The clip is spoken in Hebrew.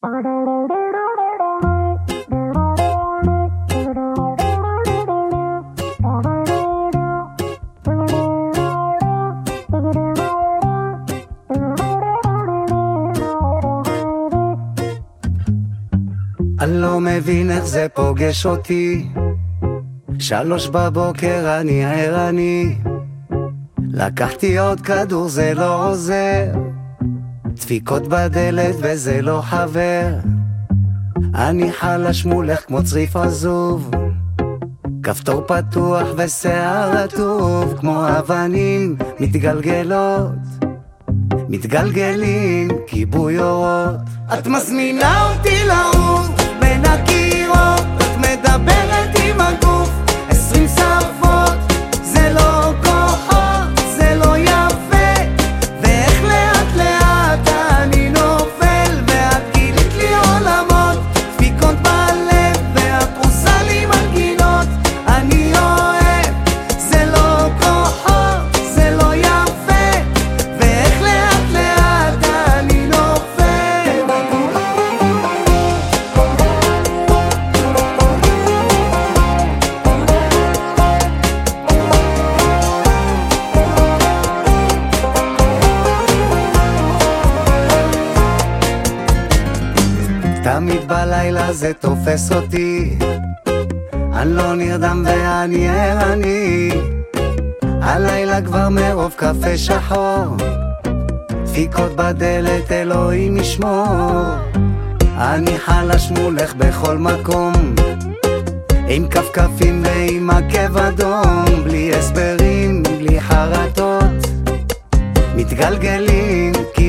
אני לא מבין איך זה פוגש אותי, 3 בבוקר אני ערני, לקחתי עוד כדור זה לא עוזר, דפיקות בדלת וזה לא חבר, אני חלש מולך כמו צריף עזוב, כפתור פתוח ושיער רטוב, כמו אבנים מתגלגלות, מתגלגלים כיבוי אורות. את מזמינה אותי לעוף בין הקירות, את מדברת עם הגוף 20 שפות, זה לא כוחות, זה לא יפה, ואיך לאט לאט אני נופל, ואת גילית לי עולמות, דפיקות בלב, ואת עושה לי מנגינות, אני אוהב, זה לא כוחות, זה לא יפה, ואיך לאט לאט אני נופל. תמיד בלילה זה תופס אותי, אני לא נרדם ואני ערני, הלילה כבר מרוב קפה שחור, דפיקות בדלת אלוהים ישמור, אני חלש מולך בכל מקום, עם כפכפים ועם עקב אדום, בלי הסברים, בלי חרטות, מתגלגלים